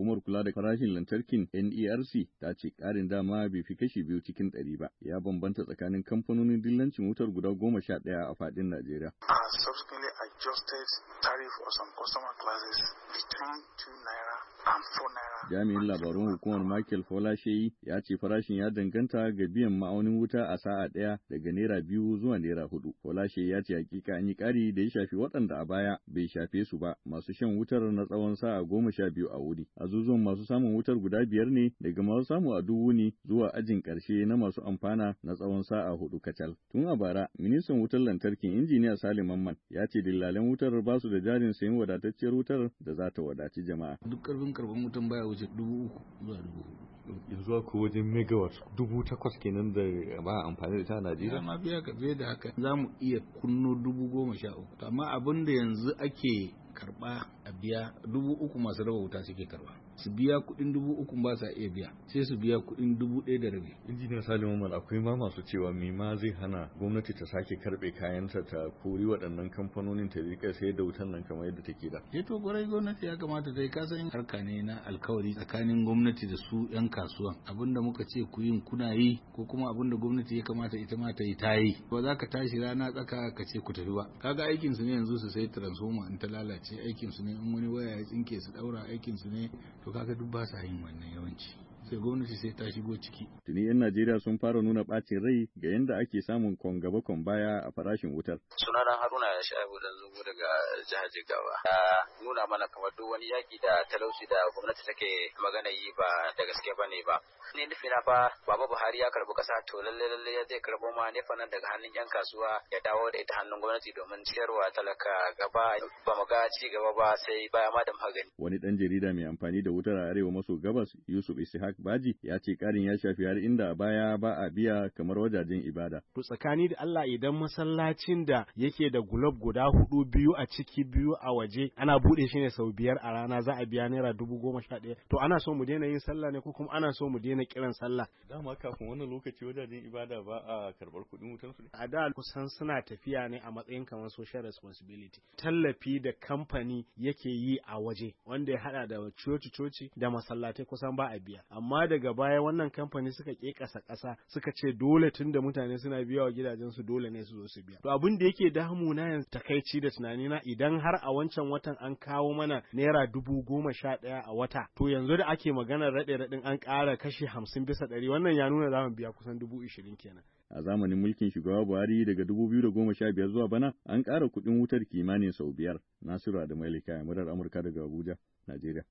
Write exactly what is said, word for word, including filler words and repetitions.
Hukumar kula da farashin lantarkin N E R C ta ce ƙarin dama bai fi kashi biyu cikin ɗari ba, ya bambanta tsakanin kamfanonin dillancin wutar guda goma sha ɗaya a faɗin Najeriya. Subsequently adjusted tariff for some customer classes between two naira and four naira. Jami'in labarun hukumar Michael Folasheyi ya ce farashin ya danganta ga biyan ma'aunin wuta a sa'a ɗaya daga naira biyu zuwa naira hudu. Folasheyi ya ce hakika an yi ƙari da ya shafi waɗanda a baya bai shafe su ba, masu shan wutar na tsawon sa'a goma sha biyu a wuri. Azuzuwan masu samun wutar guda biyar ne daga masu samu a duk wuni zuwa ajin ƙarshe na masu amfana na tsawon sa'a hudu kacal. Tun a bara, ministan wutar lantarkin injiniya Salim Mamman ya ce dillalan wutar ba su da jarin sayan wadatacciyar wutar da za ta wadaci jama'a. Duk karfin karban wutan baya wuce dubu uku zuwa dubu hudu. Yanzu ko wajen megawatt dubu takwas kenan da ba amfani da ita a Najeriya. Ma biya ka fiye da haka za mu iya kunno dubu goma sha uku. Amma abin da yanzu ake karba a biya dubu uku masu raba wuta suke karba. Su biya kuɗin dubu uku ba sa iya biya sai su biya kuɗin dubu ɗaya da rabi. Injiniya Salim Umar, akwai ma masu cewa me ma zai hana gwamnati ta sake karɓe kayanta ta kori waɗannan kamfanonin ta rika sayar da wutan nan kamar yadda take da. Eh to gwarai gwamnati ya kamata ta yi kasan harka ne na alkawari tsakanin gwamnati da su yan kasuwan. Abinda muka ce ku yin kuna yi ko kuma abinda gwamnati ya kamata ita ma ta yi ta yi. Ba za ka tashi rana tsaka ka ce ku tafi ba. Kaga aikin su ne yanzu su sai transformer in ta lalace, aikin su ne in wani waya ya tsinke su daura, aikin su ne to kaga duk ba sa yin wannan yawanci. Sai gwamnati sai ta shigo ciki. Tuni 'yan Najeriya sun fara nuna ɓacin rai ga yadda ake samun kon gaba kon baya a farashin wutar. Sunana Haruna ya sha da zubo daga jihar Jigawa. Ya nuna mana kamar duk wani yaki da talauci da gwamnati take magana yi ba da gaske ba ne ba. Ni nufi na fa Baba Buhari ya karbi kasa to lalle lalle ya zai karbo ma nefa nan daga hannun 'yan kasuwa ya dawo da ita hannun gwamnati domin ciyarwa talaka gaba ba mu ga ci gaba ba sai baya ma da magani. Wani ɗan jarida mai amfani da wutar a arewa maso gabas Yusuf Ishaq Baji ya ce ƙarin ya shafi har inda a baya ba a biya kamar wajajen ibada. To tsakani da Allah idan masallacin da yake da gulob guda hudu biyu a ciki biyu a waje ana buɗe shi ne sau biyar a rana za a biya naira dubu goma sha ɗaya. To ana so mu daina yin sallah ne ko kuma ana so mu daina kiran sallah? Dama kafin wannan lokaci wajajen ibada ba a karɓar kuɗin wutar su ne. A da kusan suna tafiya ne a matsayin kamar social responsibility. Tallafi da kamfani yake yi a waje wanda ya haɗa da coci-coci da masallatai kusan ba a biya. Amma daga baya wannan kamfani suka kekasa ƙasa suka ce dole tun da mutane suna biya wa gidajensu dole ne su zo su biya. To abin da yake damu na yanzu takaici da tunani na idan har a wancan watan an kawo mana naira dubu goma sha ɗaya a wata to yanzu da ake maganar raɗe raɗin an ƙara kashi hamsin bisa ɗari wannan ya nuna za mu biya kusan dubu ishirin kenan. A zamanin mulkin shugaba Buhari daga dubu biyu da goma sha biyar zuwa bana an ƙara kuɗin wutar kimanin sau biyar. Nasiru Adamu Elika, murar Amurka daga Abuja, Najeriya.